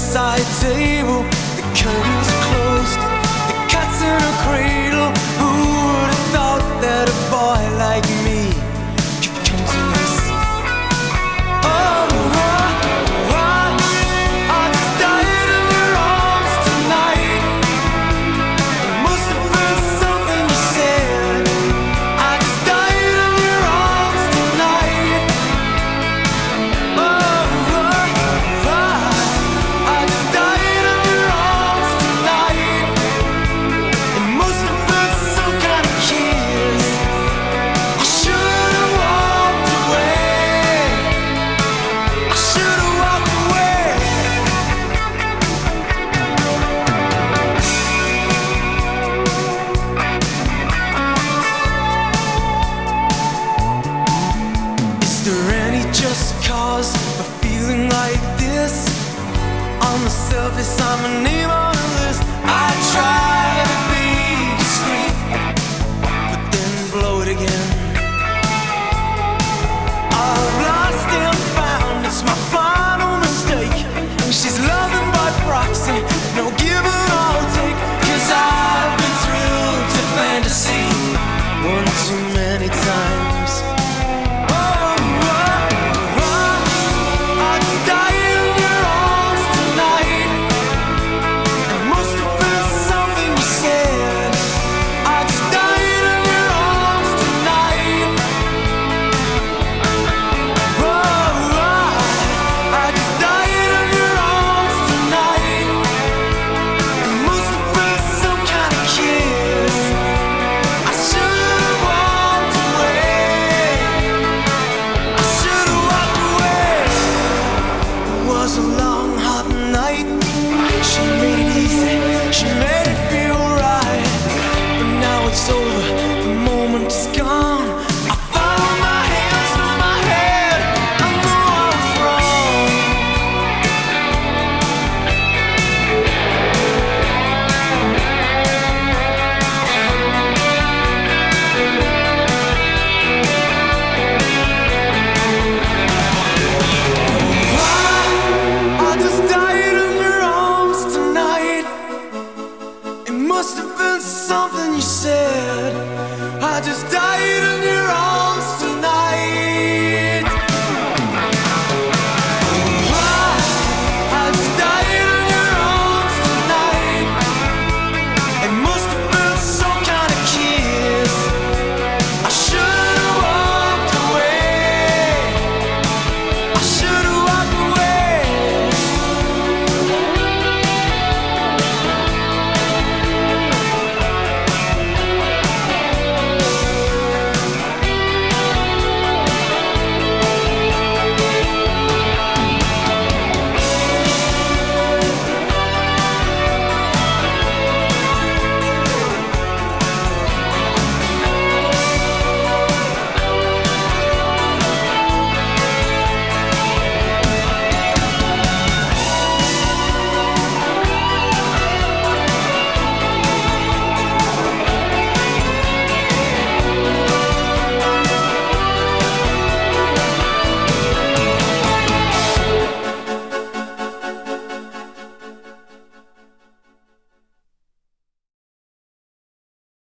bedside table, the curtains are closed, the cat's in a cradle. Who would have thought that a boy like me could come to this? Oh, I just died in your arms tonight. It must have been something you said. I just died in your arms tonight. Oh, I just died in your arms tonight. It must have been some kind of kiss. I should have walked away. I should have walked away. Is there any just cause for feeling like this? On the surface, I'm a name on a list. I try to be discreet, but then blow it again. I've lost and found, it's my final mistake. She's loving by proxy, no give and I'll take. 'Cause I've been thrilled to fantasy one too many times. I just died in your arms tonight. It must have been something you said. I just died in your arms tonight. I just died in your arms tonight. It must have been some kind of kiss. I should have walked away. I should have walked away. It was a long, hot night. She made it easy, she made it feel right. But now it's over, the moment is gone. I found my hands on my head, I know I was wrong. I just died in your arms tonight. It must have been something you said. I just died in your arms.